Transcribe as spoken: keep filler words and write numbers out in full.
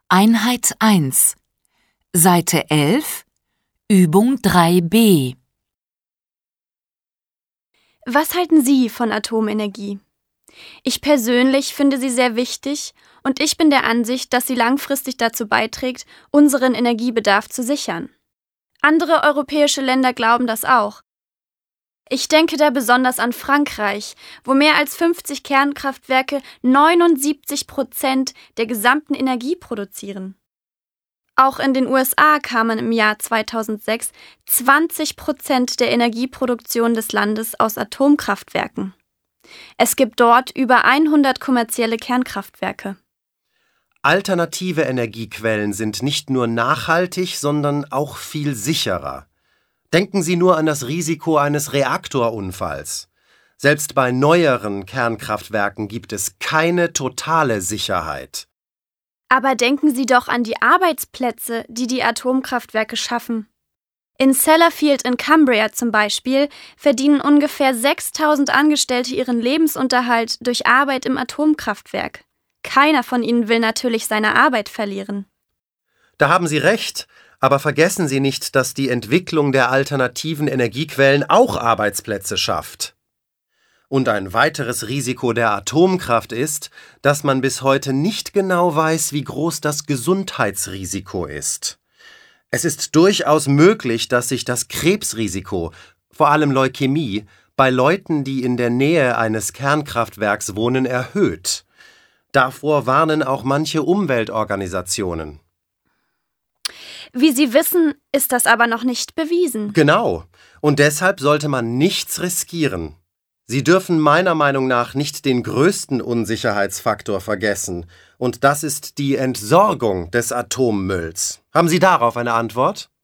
Einheit eins, Seite elf, Übung drei b. Was halten Sie von Atomenergie? Ich persönlich finde sie sehr wichtig und ich bin der Ansicht, dass sie langfristig dazu beiträgt, unseren Energiebedarf zu sichern. Andere europäische Länder glauben das auch. Ich denke da besonders an Frankreich, wo mehr als fünfzig Kernkraftwerke neunundsiebzig Prozent der gesamten Energie produzieren. Auch in den U S A kamen im Jahr zweitausendsechs zwanzig Prozent der Energieproduktion des Landes aus Atomkraftwerken. Es gibt dort über hundert kommerzielle Kernkraftwerke. Alternative Energiequellen sind nicht nur nachhaltig, sondern auch viel sicherer. Denken Sie nur an das Risiko eines Reaktorunfalls. Selbst bei neueren Kernkraftwerken gibt es keine totale Sicherheit. Aber denken Sie doch an die Arbeitsplätze, die die Atomkraftwerke schaffen. In Sellafield in Cumbria zum Beispiel verdienen ungefähr sechstausend Angestellte ihren Lebensunterhalt durch Arbeit im Atomkraftwerk. Keiner von ihnen will natürlich seine Arbeit verlieren. Da haben Sie recht, aber vergessen Sie nicht, dass die Entwicklung der alternativen Energiequellen auch Arbeitsplätze schafft. Und ein weiteres Risiko der Atomkraft ist, dass man bis heute nicht genau weiß, wie groß das Gesundheitsrisiko ist. Es ist durchaus möglich, dass sich das Krebsrisiko, vor allem Leukämie, bei Leuten, die in der Nähe eines Kernkraftwerks wohnen, erhöht. Davor warnen auch manche Umweltorganisationen. Wie Sie wissen, ist das aber noch nicht bewiesen. Genau. Und deshalb sollte man nichts riskieren. Sie dürfen meiner Meinung nach nicht den größten Unsicherheitsfaktor vergessen. Und das ist die Entsorgung des Atommülls. Haben Sie darauf eine Antwort?